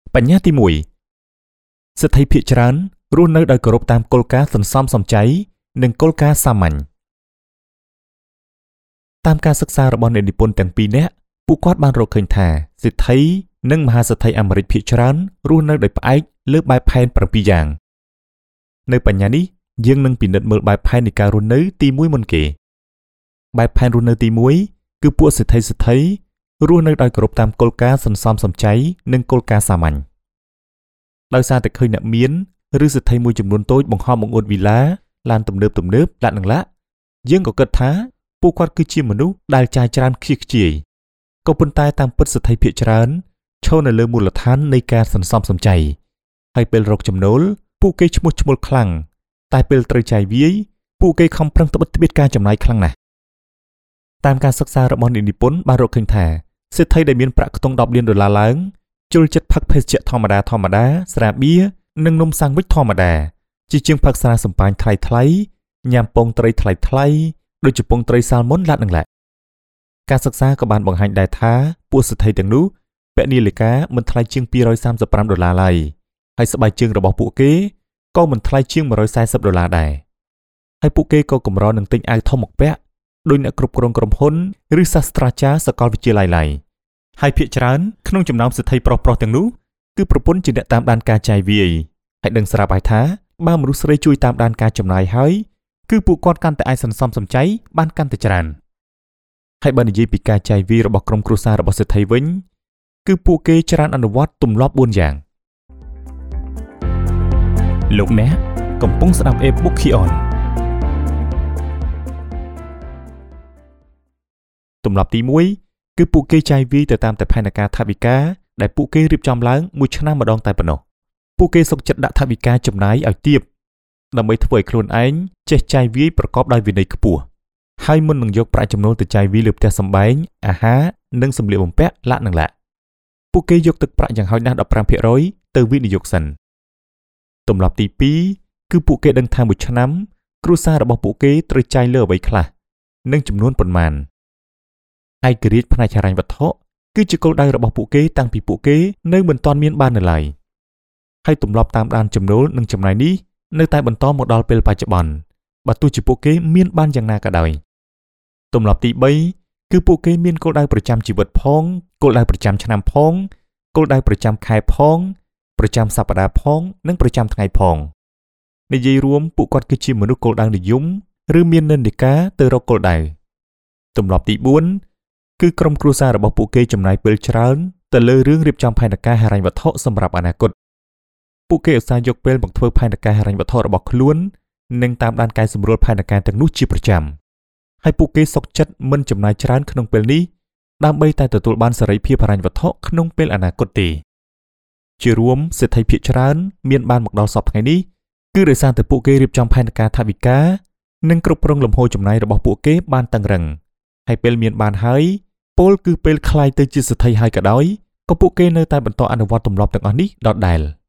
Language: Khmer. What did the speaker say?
បញ្ញត្តិទី1សិទ្ធិភាគច្រើនរស់នៅដោយគោរពតាមគោលការណ៍សន្សំសំចៃនិងគោលការណ៍សាមញ្ញតាមការសិក្សារបស់អ្នកនិពន្ធទាំងពីរនាក់ពួកគាត់បានរកឃើញថាសិទ្ធិនិងមហាសិទ្ធិអាមេរិកភាគច្រើនរស់នៅដោយផ្អែកលើបែបផែន7យ៉ាងនៅបញ្ញានេះយើងនឹងពិនិត្យមើលបែបផែននៃការរស់នៅទី1មុនគេបែបផែនរស់នៅទី1គឺពួកសិទ្ធិរស់នៅដោយគោរពតាមគោលការណ៍សន្សំសំចៃនិងគោលការណ៍សាមញ្ញដោយសារតែឃើញអ្នកមានឬសិទ្ធិមួយចំនួនតូចបង្ហោះបង្អួតវីឡាឡានទំនើបលាក់នឹងលាក់យើងក៏គិតថាពួកគាត់គឺជាមនុស្សដែលចាយច្រើនខ្ជិះខ្ជាយក៏ប៉ុន្តែតាមពិតសិទ្ធិភាគច្រើនឈរនៅលើមូលដ្ឋាននៃការសន្សំសំចៃហើយពេលរកចំណូលពួកគេឈ្មោះឈ្មោលខ្លាំងតែពេលត្រូវចាយវាយពួកគេខំប្រឹងត្បិតត្បៀតការចំណាយខ្លាំងណាស់តាមការសិក្សារបស់អ្នកនិពន្ធបានរកឃើញថាសិទ្ធិដែលមានប្រាក់ខ្ទង់$10 លានឡើងចូលចិត្តផឹកភេសជ្ជៈធម្មតាស្រាបៀរនិងនំសាំងវិចធម្មតាជាជាងផឹកស្រាសម្ប៉ាញ់ថ្លៃញ៉ាំពងត្រីថ្លៃដូចជាពងត្រីសាល់ម៉ុនឡាក់នឹងឡាក់ការសិក្សាក៏បានបង្ហាញដែរថាពួកសិទ្ធិទាំងនោះពាក់នាឡិកាមិនថ្លៃជាង$235ឡើយហើយស្បែកជើងរបស់ពួកគេក៏មិនថ្លៃជាង$140ដែរហើយពួកគេក៏កម្រនឹងទិញអាវធំមកពាក់ដោយអ្នកគ្រប់គ្រងក្រុមហ៊ុនឬសាស្ត្រាចារ្យសាកលវិទ្យាល័យឡើយហើយភាគច្រើនក្នុងចំណោមសិទ្ធិប្រុសទាំងនោះគឺប្រពន្ធជាអ្នកតាមដានការចាយវាយហើយដឹងស្រាប់ហើយថាបើមនុស្សស្រីជួយតាមដានការចំណាយហើយគឺពួកគាត់កាន់តែអាចសន្សំសំចៃបានកាន់តែច្រើនហើយបើនិយាយពីការចាយវាយរបស់ក្រុមគ្រួសាររបស់សិទ្ធិវិញគឺពួកគេច្រើនអនុវត្តទម្លាប់4យ៉ាងលោកអ្នកកំពុងស្ដាប់ e-book Kion ទម្លាប់ទី1គឺពួកគេចាយវាយទៅតាមតែផែនការថវិកាដែលពួកគេរៀបចំឡើងមួយឆ្នាំម្ដងតែប៉ុណ្ណោះពួកគេសុខចិត្តដាក់ថវិកាចំណាយឲ្យទាបដើម្បីធ្វើឲ្យខ្លួនឯងចេះចាយវាយប្រកបដោយវិន័យខ្ពស់ហើយមុននឹងយកប្រាក់ចំណូលទៅចាយវាយលើផ្ទះសម្បែងអាហារនិងសម្លៀកបំពាក់ឡាក់នឹងឡាក់ពួកគេយកទឹកប្រាក់យ៉ាងហោចណាស់ 15% ទៅវិនិយោគសិនទម្លាប់ទី2គឺពួកគេដឹងថាមួយឆ្នាំគ្រួសាររបស់ពួកគេត្រូវចាយលើអ្វីខ្លះនិងចំនួនប៉ុន្មានឯករាជ្យផ្នែកហិរញ្ញវត្ថុគឺជាគោលដៅរបស់ពួកគេតាំងពីពួកគេនៅមិនទាន់មានបាននៅឡើយហើយទម្លាប់តាមដានចំណូលនិងចំណាយនេះនៅតែបន្តមកដល់ពេលបច្ចុប្បន្នបើទោះជាពួកគេមានបានយ៉ាងណាក៏ដោយទម្លាប់ទី3គឺពួកគេមានគោលដៅប្រចាំជីវិតផងគោលដៅប្រចាំឆ្នាំផងគោលដៅប្រចាំខែផងប្រចាំសប្តាហ៍ផងនិងប្រចាំថ្ងៃផងនិយាយរួមពួកគាត់គឺជាមនុស្សគោលដៅនិយមឬមាននិន្នាការទៅរកគោលដៅទម្លាប់ទី4គឺក្រុមគ្រួសាររបស់ពួកគេចំណាយពេលច្រើនទៅលើរឿងរៀបចំផែនការហិរញ្ញវត្ថុសម្រាប់អនាគតពួកគេឧស្សាហ៍យកពេលមកធ្វើផែនការហិរញ្ញវត្ថុរបស់ខ្លួននិងតាមដានកែសម្រួលផែនការទាំងនោះជាប្រចាំហើយពួកគេសុខចិត្តមិនចំណាយច្រើនក្នុងពេលនេះដើម្បីតែទទួលបានសេរីភាពហិរញ្ញវត្ថុក្នុងពេលអនាគតទេជារួមសិទ្ធិភាគច្រើនមានបានមកដល់សពថ្ងៃនេះគឺដោយសារតែពួកគេរៀបចំផែនការថវិកានិងគ្រប់គ្រងលំហូរចំណាយរបស់ពួកគេបានតឹងរ៉ឹងហើយពេលមានបានហើយពលគឺពេលคล้ายទៅជាសិទ្ធិហើយក៏ដោយក៏ពួកគេនៅតែបន្តអនុវត្តទម្លាប់ទាំងអស់នេះដដែល